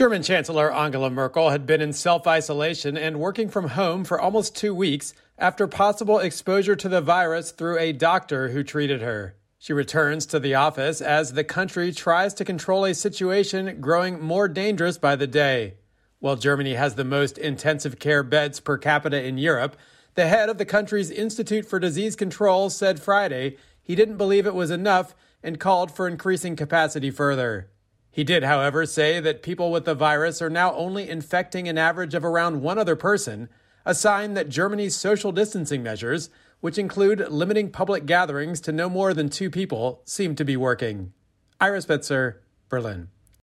German Chancellor Angela Merkel had been in self-isolation and working from home for almost 2 weeks after possible exposure to the virus through a doctor who treated her. She returns to the office as the country tries to control a situation growing more dangerous by the day. While Germany has the most intensive care beds per capita in Europe, the head of the country's Institute for Disease Control said Friday he didn't believe it was enough and called for increasing capacity further. He did, however, say that people with the virus are now only infecting an average of around one other person, a sign that Germany's social distancing measures, which include limiting public gatherings to no more than 2 people, seem to be working. Ira Spitzer, Berlin.